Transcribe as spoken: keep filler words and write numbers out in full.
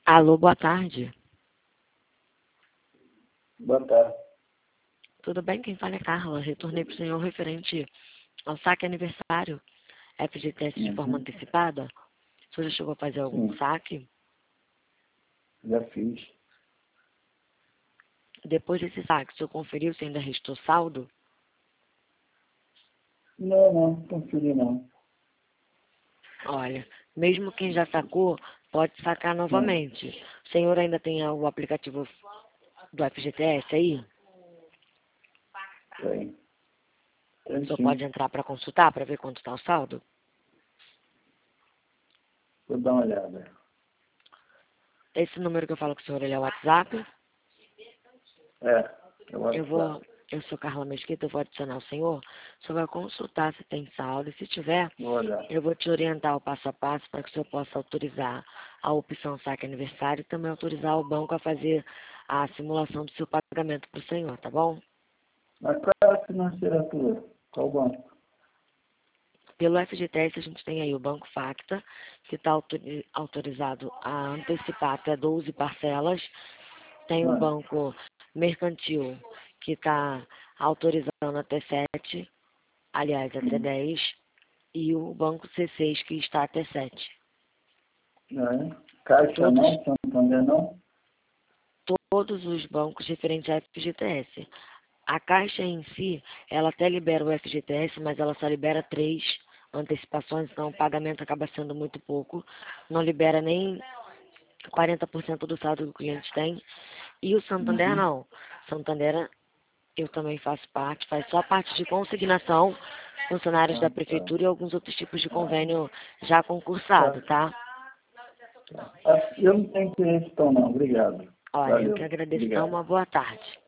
Alô, boa tarde. Boa tarde. Tudo bem? Quem fala é Carla. Retornei para o senhor referente ao saque aniversário F G T S de forma Uhum. antecipada. O senhor já chegou a fazer algum Sim, saque? já fiz. Depois desse saque, o senhor conferiu se ainda restou saldo? Não, não, conferi não. Olha, mesmo quem já sacou, pode sacar Hum, novamente. O senhor ainda tem o aplicativo do F G T S aí? tem. O Tem senhor pode sim. entrar para consultar, para ver quanto está o saldo? Vou dar uma olhada. Esse número que eu falo com o senhor, ele é o WhatsApp? É, eu vou Eu WhatsApp. vou, eu sou Carla Mesquita, eu vou adicionar o senhor. O senhor vai consultar se tem saldo. E se tiver, Vou olhar. eu vou te orientar o passo a passo para que o senhor possa autorizar a opção saque aniversário e também autorizar o banco a fazer a simulação do seu pagamento para o senhor, tá bom? Mas qual é a financeira tua? Qual banco? Pelo F G T S a gente tem aí o Banco Facta, que está autorizado a antecipar até doze parcelas. Tem o Ah, Banco Mercantil, que está autorizando até sete, aliás, até hum. dez. E o Banco C seis, que está até sete. É. Caixa Todos, não? Santander não? todos os bancos referentes a F G T S. A Caixa em si, ela até libera o F G T S, mas ela só libera três antecipações, então o pagamento acaba sendo muito pouco. Não libera nem quarenta por cento do saldo que o cliente tem. E o Santander Uhum. não. Santander eu também faço parte, faz só parte de consignação, funcionários Ah, da tá. prefeitura e alguns outros tipos de convênio já Tá, concursado, tá? tá. Ah, eu não tenho interesse então não. Obrigado. Olha, eu que Valeu. agradeço. Então, Obrigado. uma boa tarde.